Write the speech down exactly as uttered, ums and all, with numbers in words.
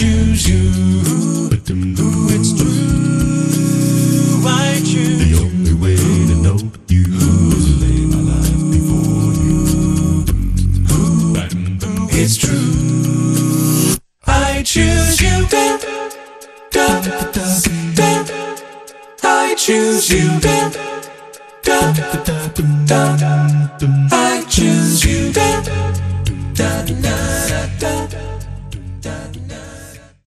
choose you. Ooh, it's true. I choose the only way to know you is to lay my life before you. It's true. I choose you. Da, da, da, da. I choose you. Da, da, da, da. I choose you. Da, da, da, da.